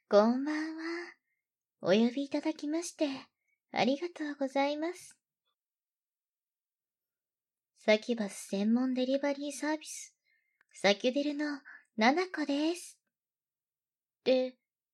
こんばんは。お呼びいただきまして、ありがとうございます。サキュバス専門デリバリーサービス、サキュデルのナナコです。え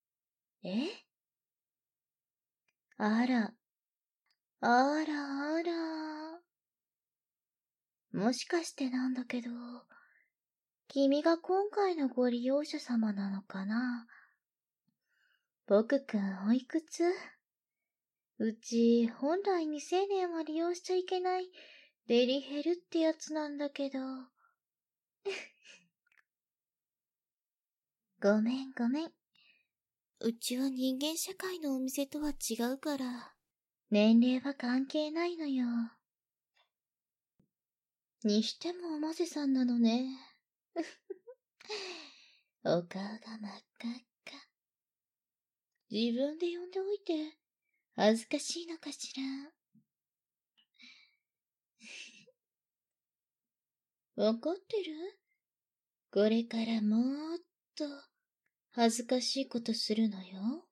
あら、あらあら。もしかしてなんだけど、君が今回のご利用者様なのかな？僕くんおいくつ？うち、本来未成年は利用しちゃいけないデリヘルってやつなんだけど。ごめんごめん。うちは人間社会のお店とは違うから、年齢は関係ないのよ。にしてもおませさんなのね。お顔が真っ赤っか。自分で呼んでおいて、恥ずかしいのかしら。わかってる？これからもっと恥ずかしいことするのよ。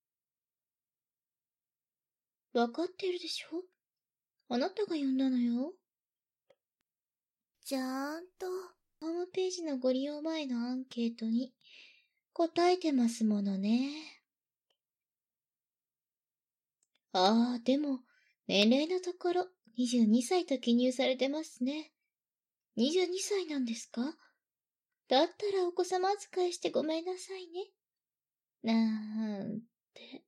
わかってるでしょ？あなたが呼んだのよ。ちゃんとホームページのご利用前のアンケートに答えてますものね。ああ、でも、年齢のところ、22歳と記入されてますね。22歳なんですか？だったらお子様扱いしてごめんなさいね。なんて。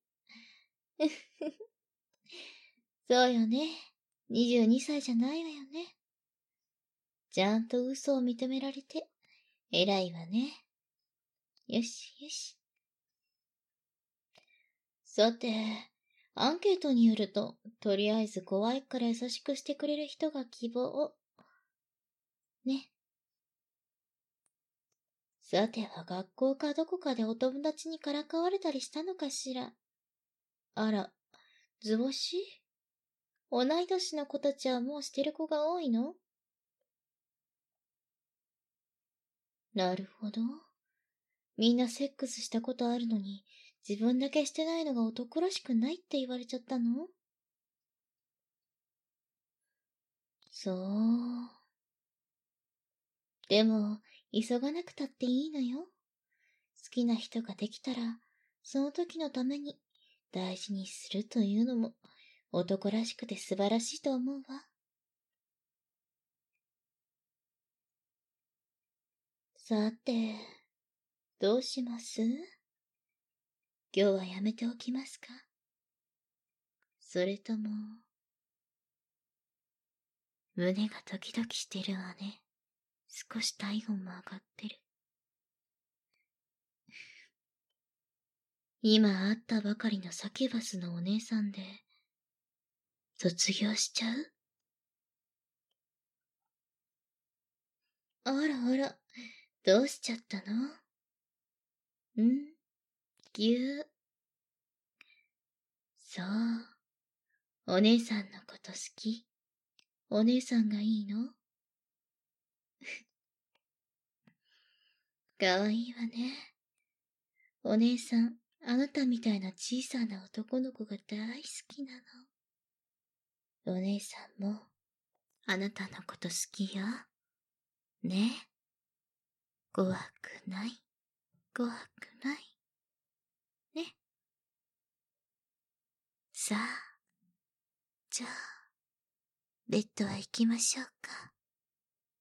そうよね。22歳じゃないわよね。ちゃんと嘘を認められて、偉いわね。よしよし。さて、アンケートによると、とりあえず怖いから優しくしてくれる人が希望。ね。さては学校かどこかでお友達にからかわれたりしたのかしら。あら、図星？同い年の子たちはもうしてる子が多いの？なるほど。みんなセックスしたことあるのに、自分だけしてないのが男らしくないって言われちゃったの？そう。でも、急がなくたっていいのよ。好きな人ができたら、その時のために大事にするというのも男らしくて素晴らしいと思うわ。さて、どうします？今日はやめておきますか？それとも、胸がドキドキしてるわね。少し体温も上がってる。今会ったばかりのサキュバスのお姉さんで、卒業しちゃう？あらあら、どうしちゃったの？ぎゅー。そう。お姉さんのこと好き？お姉さんがいいの？かわいいわね。お姉さん、あなたみたいな小さな男の子が大好きなの。お姉さんも、あなたのこと好きよ。ね。怖くない。怖くない。ね。さあ、じゃあ、ベッドは行きましょうか。